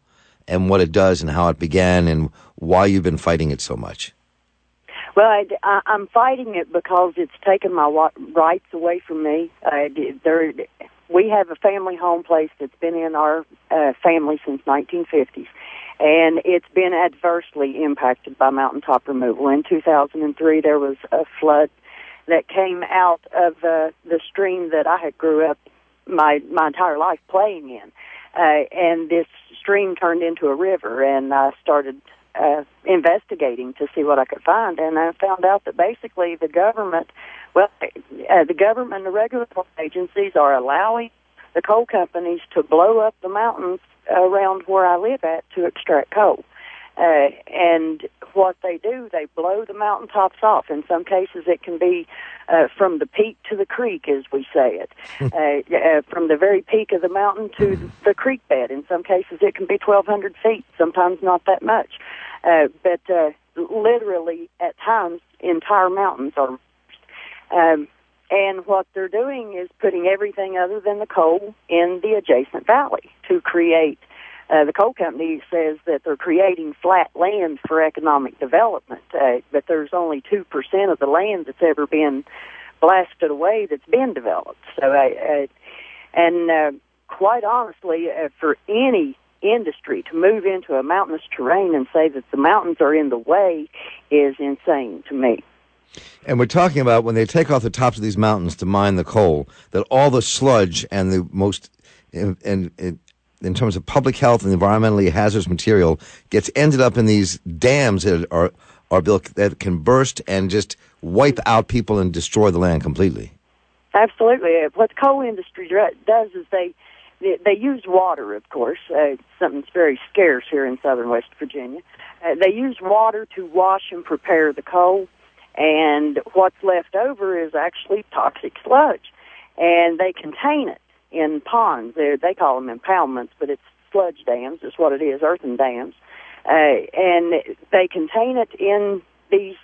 and what it does and how it began and why you've been fighting it so much. Well, I, I, I'm fighting it because it's taken my wa- rights away from me. Uh, there, we have a family home place that's been in our uh, family since nineteen fifties, and it's been adversely impacted by mountaintop removal. In two thousand three, there was a flood that came out of uh, the stream that I had grew up my my entire life playing in, uh, and this stream turned into a river, and I started Uh, investigating to see what I could find, and I found out that basically the government, well, uh, the government and the regulatory agencies are allowing the coal companies to blow up the mountains around where I live at to extract coal. Uh, and what they do, they blow the mountaintops off. In some cases, it can be uh, from the peak to the creek, as we say it, uh, uh, from the very peak of the mountain to the creek bed. In some cases, it can be twelve hundred feet, sometimes not that much. Uh, but uh, literally, at times, entire mountains are. Um, and what they're doing is putting everything other than the coal in the adjacent valley to create. Uh, the coal company says that they're creating flat land for economic development, uh, but there's only two percent of the land that's ever been blasted away that's been developed. So, uh, uh, and uh, quite honestly, uh, for any industry to move into a mountainous terrain and say that the mountains are in the way is insane to me. And we're talking about when they take off the tops of these mountains to mine the coal, that all the sludge and the most, and, and, and in terms of public health and environmentally hazardous material, gets ended up in these dams that are are built that can burst and just wipe out people and destroy the land completely. Absolutely. What the coal industry does is they they use water, of course, uh, something that's very scarce here in southern West Virginia. Uh, they use water to wash and prepare the coal, and what's left over is actually toxic sludge, and they contain it in ponds. They're, they call them impoundments, but it's sludge dams is what it is, earthen dams. Uh, and they contain it in these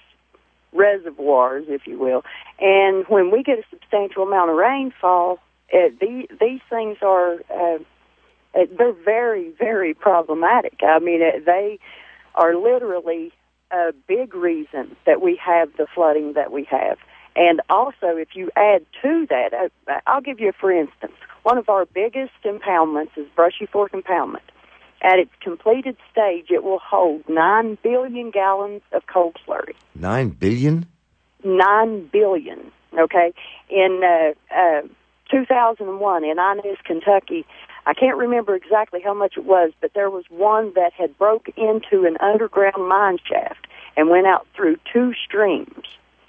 reservoirs, if you will. And when we get a substantial amount of rainfall, uh, the, these things are, uh, they're very, very problematic. I mean, uh, they are literally a big reason that we have the flooding that we have. And also, if you add to that, uh, I'll give you, for instance, one of our biggest impoundments is Brushy Fork Impoundment. At its completed stage, it will hold nine billion gallons of coal slurry. Nine billion? Nine billion, okay? In uh, uh, two thousand one, in Inez, Kentucky, I can't remember exactly how much it was, but there was one that had broke into an underground mine shaft and went out through two streams.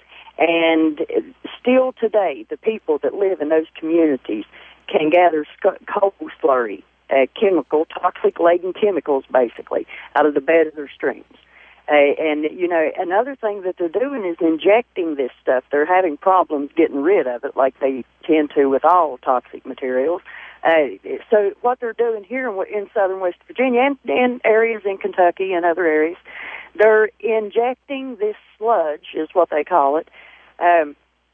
And still today, the people that live in those communities can gather sc- coal slurry, uh, chemical, toxic-laden chemicals, basically, out of the bed of their streams. Uh, and, you know, another thing that they're doing is injecting this stuff. They're having problems getting rid of it, like they tend to with all toxic materials. Uh, so what they're doing here in, in southern West Virginia and, and areas in Kentucky and other areas, they're injecting this sludge, is what they call it, um,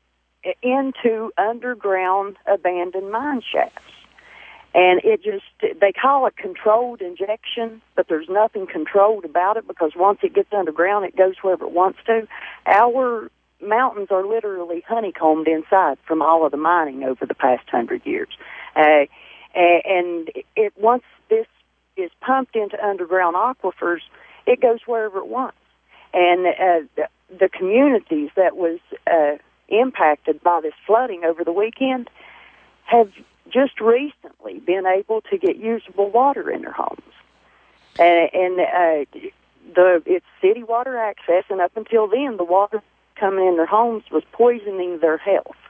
into underground abandoned mine shafts. And it just, they call it controlled injection, but there's nothing controlled about it because once it gets underground, it goes wherever it wants to. Our mountains are literally honeycombed inside from all of the mining over the past hundred years. Uh, and it once this is pumped into underground aquifers, it goes wherever it wants. And uh, the, the communities that was uh, impacted by this flooding over the weekend have just recently been able to get usable water in their homes. Uh, and uh, the it's city water access, and up until then, the water coming in their homes was poisoning their health.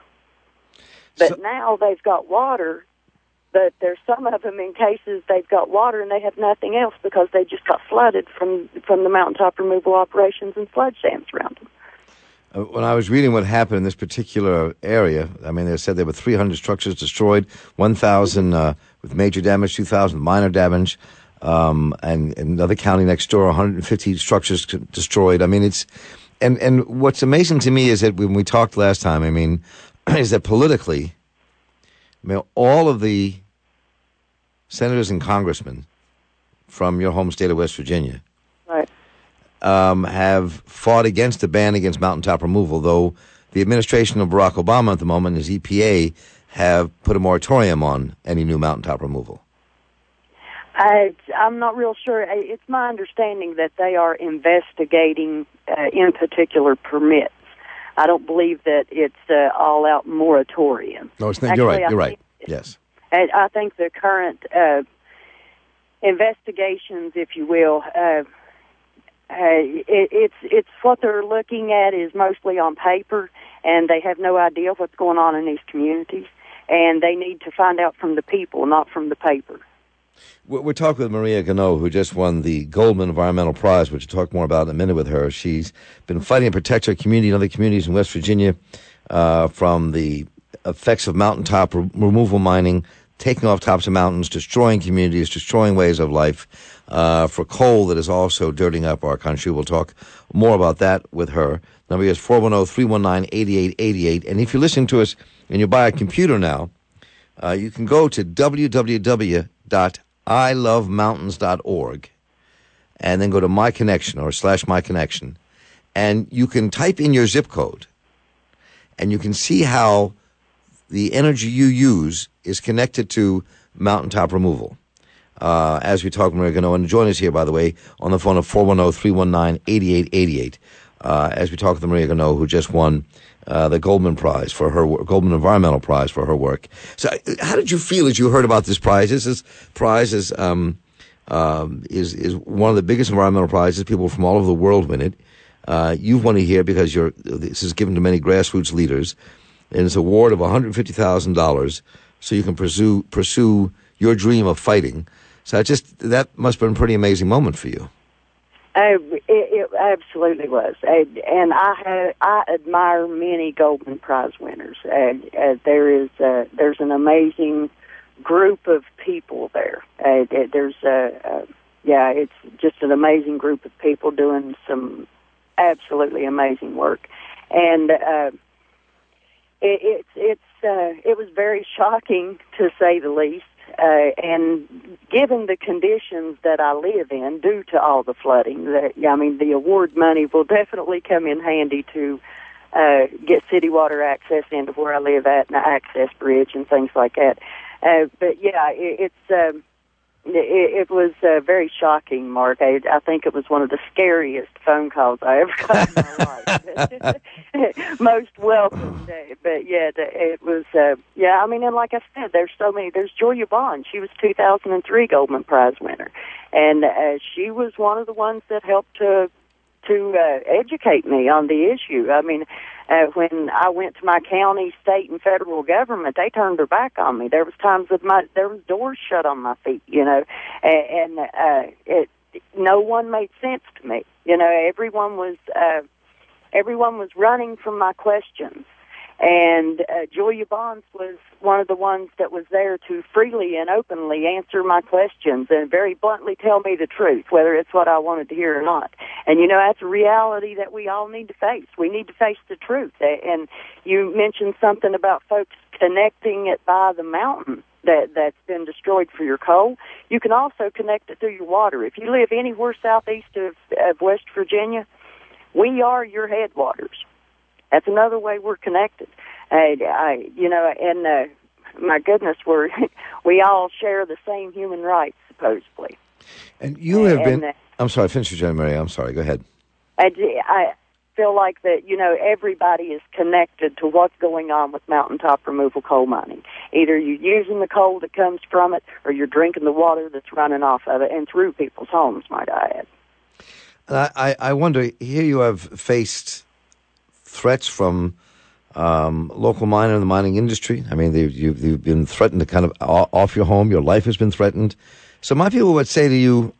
But so, now they've got water, but there's some of them in cases they've got water and they have nothing else because they just got flooded from, from the mountaintop removal operations and sludge dams around them. Uh, when I was reading what happened in this particular area, I mean, they said there were three hundred structures destroyed, one thousand uh, with major damage, two thousand minor damage, um, and in another county next door, one hundred fifty structures destroyed. I mean, it's, and, and what's amazing to me is that when we talked last time, I mean, is that politically, I mean, all of the senators and congressmen from your home state of West Virginia, Right. um, have fought against the ban against mountaintop removal, though the administration of Barack Obama at the moment, his E P A, have put a moratorium on any new mountaintop removal. I, I'm not real sure. It's my understanding that they are investigating, uh, in particular, permits. I don't believe that it's uh, all-out moratorium. No, it's not. Actually, you're right. I You're think, right. Yes. I, I think the current uh, investigations, if you will, uh, uh, it, it's it's what they're looking at is mostly on paper, and they have no idea what's going on in these communities, and they need to find out from the people, not from the paper. We're talking with Maria Gano, who just won the Goldman Environmental Prize, which we'll talk more about in a minute with her. She's been fighting to protect her community and other communities in West Virginia uh, from the effects of mountaintop re- removal mining, taking off tops of mountains, destroying communities, destroying ways of life, uh, for coal that is also dirtying up our country. We'll talk more about that with her. Number is four one zero, three one nine, eight eight eight eight. And if you're listening to us and you buy a computer now, uh, you can go to w w w dot i love mountains dot org and then go to My Connection or slash My Connection, and you can type in your zip code, and you can see how the energy you use is connected to mountaintop removal. Uh, as we talk, we're going to join us here, by the way, on the phone of four one zero, three one nine, eight eight eight eight. Uh, as we talk with Maria Gano, who just won uh, the Goldman Prize for her work, Goldman Environmental Prize for her work. So, how did you feel as you heard about this prize? This is, prize is um, um, is is one of the biggest environmental prizes. People from all over the world win it. Uh, you've won it here because you're. This is given to many grassroots leaders, and it's an award of one hundred fifty thousand dollars, so you can pursue pursue your dream of fighting. So, I just that must have been a pretty amazing moment for you. Uh, it, it absolutely was, uh, and I have, I admire many Goldman Prize winners. Uh, uh, there is uh, there's an amazing group of people there. Uh, there's uh, uh, yeah, it's just an amazing group of people doing some absolutely amazing work, and uh, it, it's it's uh, it was very shocking to say the least. Uh, and given the conditions that I live in due to all the flooding, that, I mean, the award money will definitely come in handy to uh, get city water access into where I live at and an access bridge and things like that. Uh, but, yeah, it, it's um, it, it was uh, very shocking, Mark. I, I think it was one of the scariest phone calls I ever got in my life. Most welcome, but yeah, it was. Uh, yeah, I mean, and like I said, there's so many. There's Julia Bond. She was two thousand three Goldman Prize winner, and uh, she was one of the ones that helped to to uh, educate me on the issue. I mean, uh, when I went to my county, state, and federal government, they turned their back on me. There was times that my there was doors shut on my feet, you know, and, and uh, it no one made sense to me. You know, everyone was uh, everyone was running from my questions. And uh, Julia Bonds was one of the ones that was there to freely and openly answer my questions and very bluntly tell me the truth, whether it's what I wanted to hear or not. And, you know, that's a reality that we all need to face. We need to face the truth. And you mentioned something about folks connecting it by the mountain that, that's been destroyed for your coal. You can also connect it through your water. If you live anywhere southeast of, of West Virginia, we are your headwaters. That's another way we're connected. I, I, you know, and uh, my goodness, we're we all share the same human rights, supposedly. And you have and, been. Uh, I'm sorry, finish your Maria. I'm sorry. Go ahead. I, I feel like that. You know, everybody is connected to what's going on with mountaintop removal coal mining. Either you're using the coal that comes from it, or you're drinking the water that's running off of it and through people's homes. Might I add? And I, I, I wonder. Here you have faced threats from um, local miner in the mining industry. I mean, you've, you've been threatened to kind of off your home. Your life has been threatened. So my people would say to you,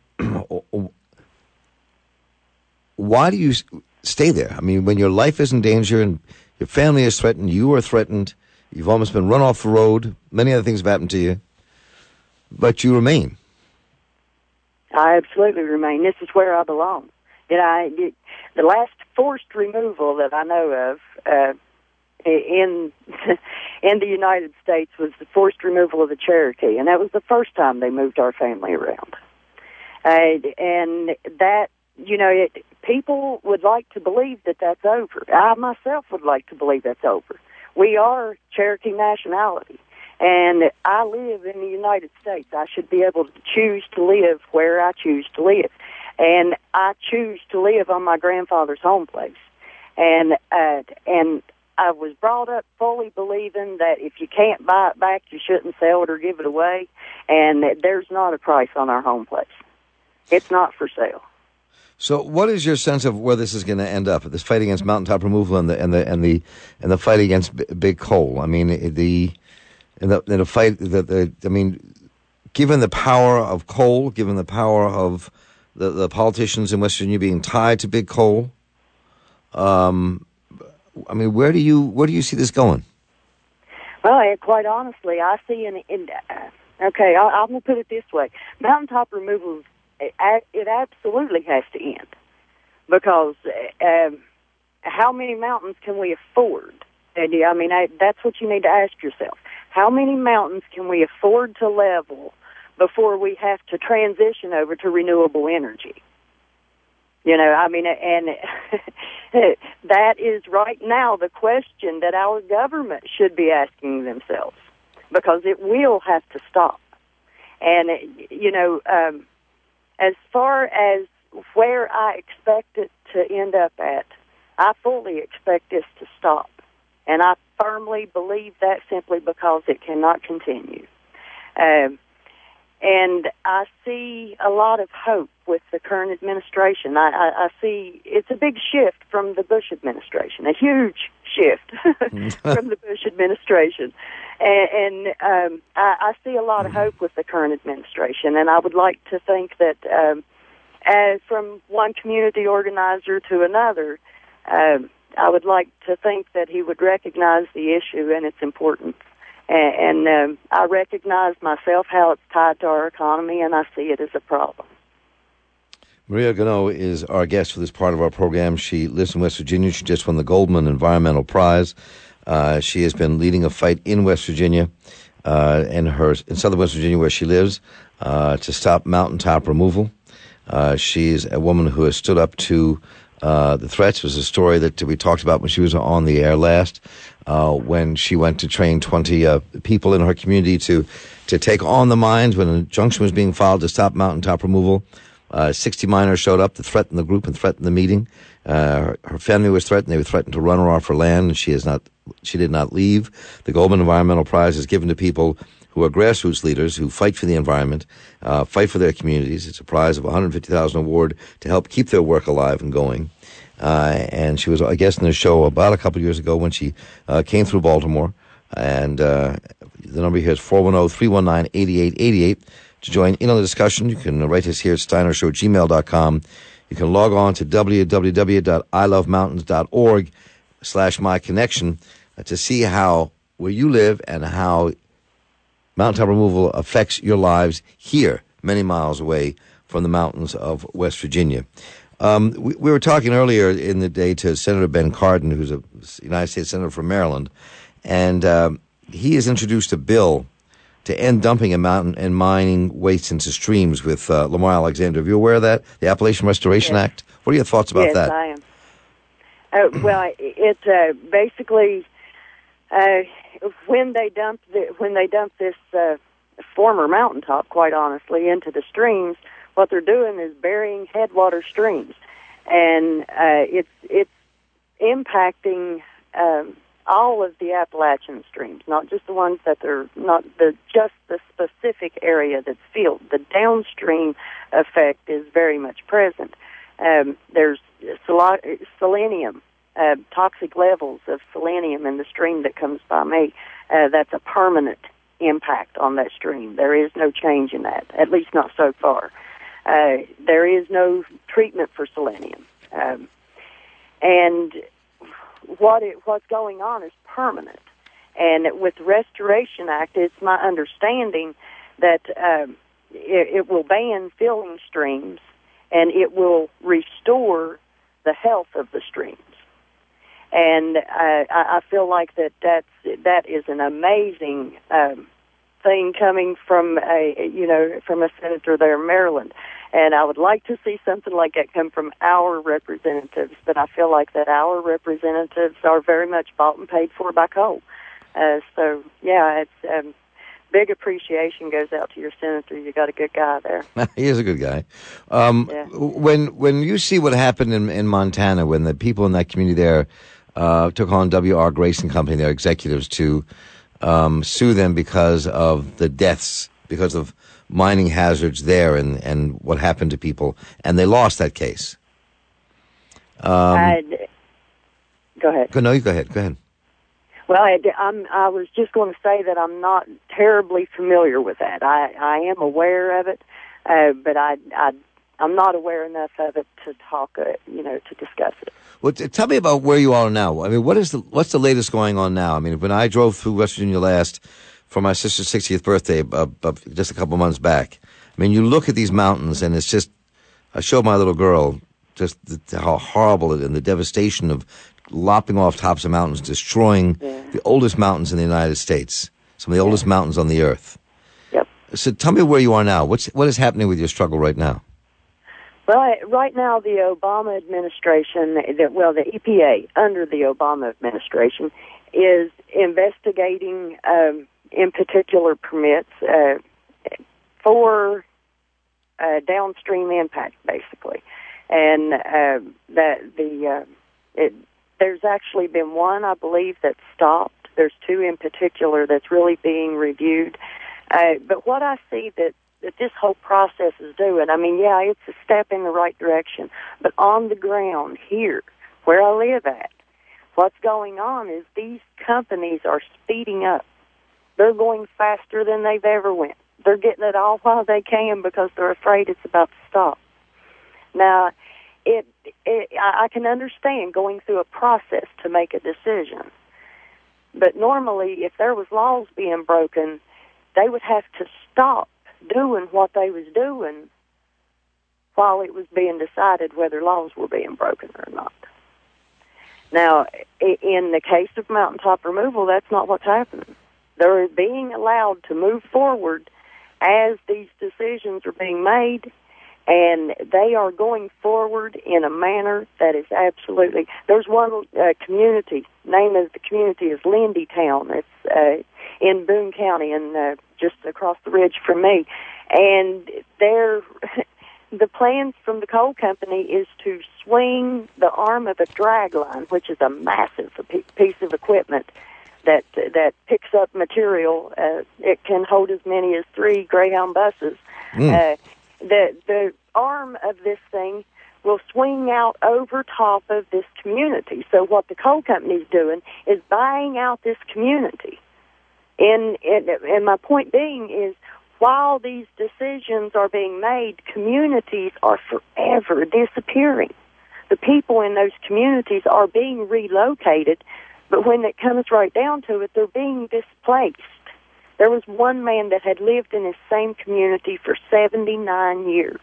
why do you stay there? I mean, when your life is in danger and your family is threatened, you are threatened, you've almost been run off the road, many other things have happened to you, but you remain. I absolutely remain. This is where I belong. You know, I, it, the last forced removal that I know of uh, in in the United States was the forced removal of the Cherokee, and that was the first time they moved our family around. Uh, and that, you know, it, people would like to believe that that's over. I myself would like to believe that's over. We are Cherokee nationality, and I live in the United States. I should be able to choose to live where I choose to live, and I choose to live on my grandfather's home place. And uh, and I was brought up fully believing that if you can't buy it back, you shouldn't sell it or give it away, and that there's not a price on our home place. It's not for sale. So, what is your sense of where this is going to end up? This fight against mountaintop removal and the and the and the and the fight against b- big coal. I mean, the in the, in the fight that the I mean, given the power of coal, given the power of the, the politicians in West Virginia being tied to big coal, um, I mean, where do you where do you see this going? Well, quite honestly, I see an. In, uh, okay, I, I'm going to put it this way: mountaintop removal. It absolutely has to end, because um, how many mountains can we afford? And I mean, I, that's what you need to ask yourself. How many mountains can we afford to level before we have to transition over to renewable energy? You know, I mean, and that is right now the question that our government should be asking themselves, because it will have to stop. And, you know, um, as far as where I expect it to end up at, I fully expect this to stop. And I firmly believe that simply because it cannot continue. Um, and I see a lot of hope with the current administration. I, I, I see it's a big shift from the Bush administration, a huge shift from the Bush administration. And, and um, I, I see a lot of hope with the current administration, and I would like to think that um, as from one community organizer to another, um, I would like to think that he would recognize the issue and its importance. And, and um, I recognize myself how it's tied to our economy, and I see it as a problem. Maria Gano is our guest for this part of our program. She lives in West Virginia. She just won the Goldman Environmental Prize. Uh, she has been leading a fight in West Virginia, uh, in her in southern West Virginia, where she lives, uh, to stop mountaintop removal. Uh, she's a woman who has stood up to uh, the threats. It was a story that we talked about when she was on the air last, uh, when she went to train twenty uh, people in her community to to take on the mines when an injunction was being filed to stop mountaintop removal. Uh, sixty miners showed up to threaten the group and threaten the meeting. Uh, her, her family was threatened. They were threatened to run her off her land, and she is not. She did not leave. The Goldman Environmental Prize is given to people who are grassroots leaders who fight for the environment, uh, fight for their communities. It's a prize of one hundred fifty thousand dollars award to help keep their work alive and going. Uh, and she was, I guess, in the show about a couple of years ago when she uh, came through Baltimore. And uh, the number here is four one zero, three one nine, eight eight eight eight. To join in on the discussion, you can write us here at steiner show at gmail dot com. You can log on to w w w dot i love mountains dot org slash my connection to see how, where you live and how mountaintop removal affects your lives here, many miles away from the mountains of West Virginia. Um, we, we were talking earlier in the day to Senator Ben Cardin, who's a United States Senator from Maryland, and um, he has introduced a bill to end dumping and mountain and mining waste into streams with uh, Lamar Alexander. Are you aware of that? The Appalachian Restoration yes. Act? What are your thoughts about yes, that? Yes, I am. Uh, well, it uh, basically, uh, when they dump the, when they dump this uh, former mountaintop, quite honestly, into the streams, what they're doing is burying headwater streams, and uh, it's it's impacting Um, all of the Appalachian streams, not just the ones that are not the just the specific area that's filled. The downstream effect is very much present. Um, there's selenium, uh, toxic levels of selenium in the stream that comes by me. Uh, that's a permanent impact on that stream. There is no change in that, at least not so far. Uh, there is no treatment for selenium. Um, and what it, what's going on is permanent. And with the Restoration Act, it's my understanding that um, it, it will ban filling streams, and it will restore the health of the streams. And uh, I, I feel like that that's, that is an amazing um, thing coming from a you know from a senator there in Maryland. And I would like to see something like that come from our representatives, but I feel like that our representatives are very much bought and paid for by coal. Uh, so, yeah, it's um, big appreciation goes out to your senator. You got a good guy there. He is a good guy. Um, yeah. When when you see what happened in, in Montana, when the people in that community there uh, took on W R Grayson Company, their executives, to um, sue them because of the deaths, because of mining hazards there and, and what happened to people, and they lost that case. Um, I, go ahead. Go, no, you go ahead. Go ahead. Well, I, I'm, I was just going to say that I'm not terribly familiar with that. I, I am aware of it, uh, but I, I, I'm not aware enough of it to talk, uh, you know, to discuss it. Well, t- tell me about where you are now. I mean, what is the what's the latest going on now? I mean, when I drove through West Virginia last for my sister's sixtieth birthday, uh, uh, just a couple months back, I mean, you look at these mountains, and it's just. I showed my little girl just the, how horrible it is and the devastation of lopping off tops of mountains, destroying yeah. the oldest mountains in the United States, some of the yeah. oldest mountains on the earth. Yep. So tell me where you are now. What's what is happening with your struggle right now? Well, I, right now the Obama administration, the, well, the E P A under the Obama administration is investigating, um, in particular, permits uh, for uh, downstream impact, basically, and uh, that the uh, it. There's actually been one, I believe, that's stopped. There's two in particular that's really being reviewed. Uh, but what I see that, that this whole process is doing, I mean, yeah, it's a step in the right direction. But on the ground here, where I live at, what's going on is these companies are speeding up. They're going faster than they've ever went. They're getting it all while they can because they're afraid it's about to stop. Now, It, it, I can understand going through a process to make a decision. But normally, if there was laws being broken, they would have to stop doing what they was doing while it was being decided whether laws were being broken or not. Now, in the case of mountaintop removal, that's not what's happening. They're being allowed to move forward as these decisions are being made, and they are going forward in a manner that is absolutely... There's one uh, community, name of the community is Lindy Town. It's uh, in Boone County and uh, just across the ridge from me. And they're... The plans from the coal company is to swing the arm of a drag line, which is a massive piece of equipment that that picks up material. Uh, it can hold as many as three Greyhound buses. Mm. Uh, the the arm of this thing will swing out over top of this community. So what the coal company's doing is buying out this community. And, and, and my point being is, while these decisions are being made, communities are forever disappearing. The people in those communities are being relocated, but when it comes right down to it, they're being displaced. There was one man that had lived in his same community for seventy-nine years,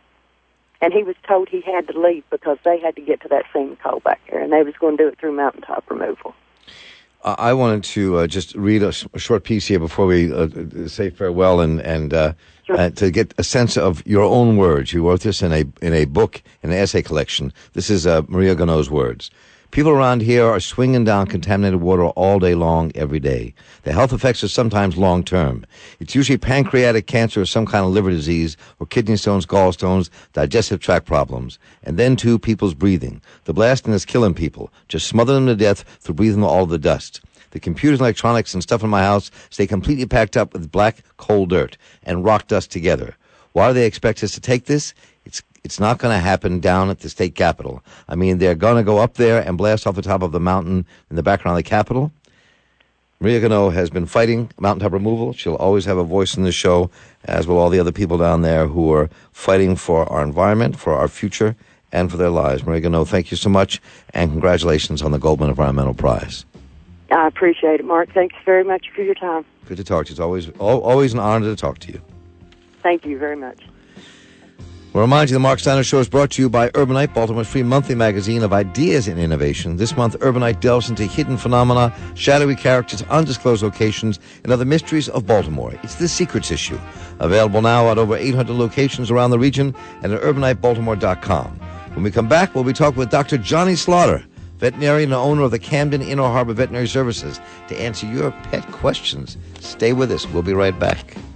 and he was told he had to leave because they had to get to that same coal back there, and they was going to do it through mountaintop removal. Uh, I wanted to uh, just read a, a short piece here before we uh, say farewell, and and uh, sure. uh, to get a sense of your own words. You wrote this in a in a book, in an essay collection. This is uh, Maria Gonneau's words. People around here are swinging down contaminated water all day long, every day. The health effects are sometimes long-term. It's usually pancreatic cancer or some kind of liver disease, or kidney stones, gallstones, digestive tract problems. And then, too, people's breathing. The blasting is killing people, just smother them to death through breathing all the dust. The computers and electronics and stuff in my house stay completely packed up with black coal dirt and rock dust together. Why do they expect us to take this? It's It's not going to happen down at the state capitol. I mean, they're going to go up there and blast off the top of the mountain in the background of the Capitol. Maria Gonneau has been fighting mountaintop removal. She'll always have a voice in the show, as will all the other people down there who are fighting for our environment, for our future, and for their lives. Maria Gonneau, thank you so much, and congratulations on the Goldman Environmental Prize. I appreciate it, Mark. Thanks very much for your time. Good to talk to you. It's always, always an honor to talk to you. Thank you very much. We'll remind you the Mark Steiner Show is brought to you by Urbanite, Baltimore's free monthly magazine of ideas and innovation. This month, Urbanite delves into hidden phenomena, shadowy characters, undisclosed locations, and other mysteries of Baltimore. It's the Secrets issue. Available now at over eight hundred locations around the region and at urbanite baltimore dot com. When we come back, we'll be talking with Doctor Johnny Slaughter, veterinarian and owner of the Camden Inner Harbor Veterinary Services, to answer your pet questions. Stay with us. We'll be right back.